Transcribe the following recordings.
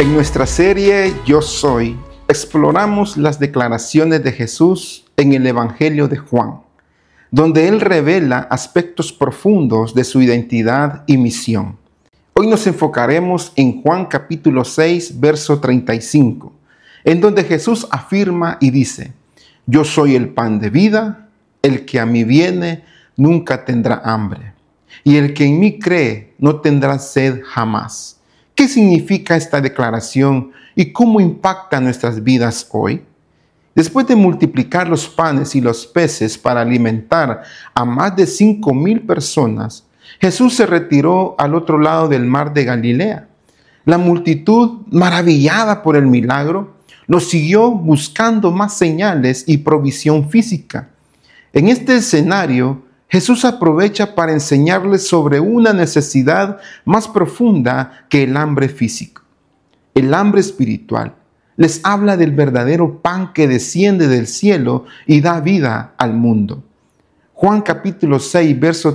En nuestra serie Yo Soy, exploramos las declaraciones de Jesús en el Evangelio de Juan, donde Él revela aspectos profundos de su identidad y misión. Hoy nos enfocaremos en Juan capítulo 6, verso 35, en donde Jesús afirma y dice: Yo soy el pan de vida, el que a mí viene nunca tendrá hambre, y el que en mí cree no tendrá sed jamás. ¿Qué significa esta declaración y cómo impacta nuestras vidas hoy? Después de multiplicar los panes y los peces para alimentar a más de 5,000 personas, Jesús se retiró al otro lado del mar de Galilea. La multitud, maravillada por el milagro, lo siguió buscando más señales y provisión física. En este escenario, Jesús aprovecha para enseñarles sobre una necesidad más profunda que el hambre físico, el hambre espiritual. Les habla del verdadero pan que desciende del cielo y da vida al mundo. Juan capítulo 6, verso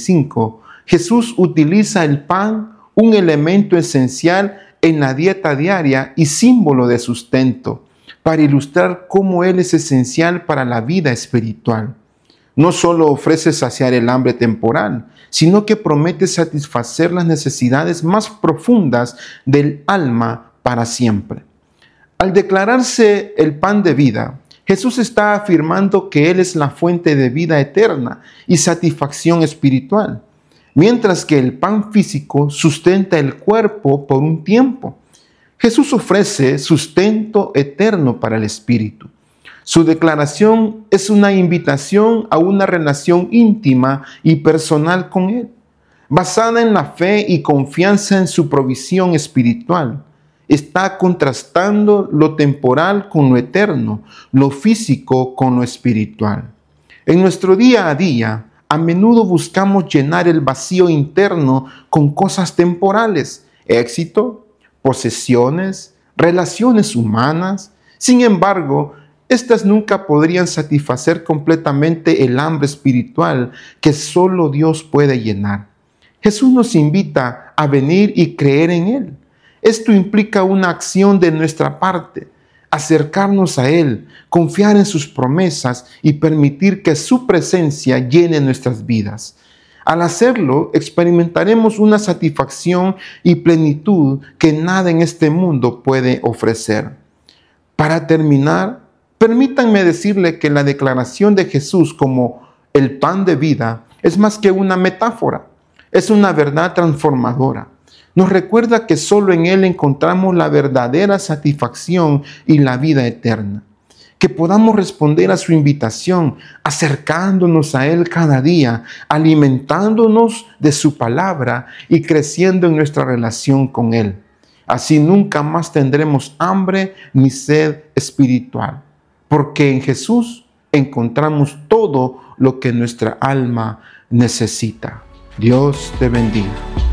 35, Jesús utiliza el pan, un elemento esencial en la dieta diaria y símbolo de sustento, para ilustrar cómo Él es esencial para la vida espiritual. No solo ofrece saciar el hambre temporal, sino que promete satisfacer las necesidades más profundas del alma para siempre. Al declararse el pan de vida, Jesús está afirmando que Él es la fuente de vida eterna y satisfacción espiritual, mientras que el pan físico sustenta el cuerpo por un tiempo. Jesús ofrece sustento eterno para el espíritu. Su declaración es una invitación a una relación íntima y personal con Él, basada en la fe y confianza en su provisión espiritual. Está contrastando lo temporal con lo eterno, lo físico con lo espiritual. En nuestro día a día, a menudo buscamos llenar el vacío interno con cosas temporales, éxito, posesiones, relaciones humanas. Sin embargo, estas nunca podrían satisfacer completamente el hambre espiritual que solo Dios puede llenar. Jesús nos invita a venir y creer en Él. Esto implica una acción de nuestra parte, acercarnos a Él, confiar en sus promesas y permitir que su presencia llene nuestras vidas. Al hacerlo, experimentaremos una satisfacción y plenitud que nada en este mundo puede ofrecer. Para terminar, permítanme decirle que la declaración de Jesús como el pan de vida es más que una metáfora, es una verdad transformadora. Nos recuerda que solo en Él encontramos la verdadera satisfacción y la vida eterna. Que podamos responder a su invitación, acercándonos a Él cada día, alimentándonos de su palabra y creciendo en nuestra relación con Él. Así nunca más tendremos hambre ni sed espiritual, porque en Jesús encontramos todo lo que nuestra alma necesita. Dios te bendiga.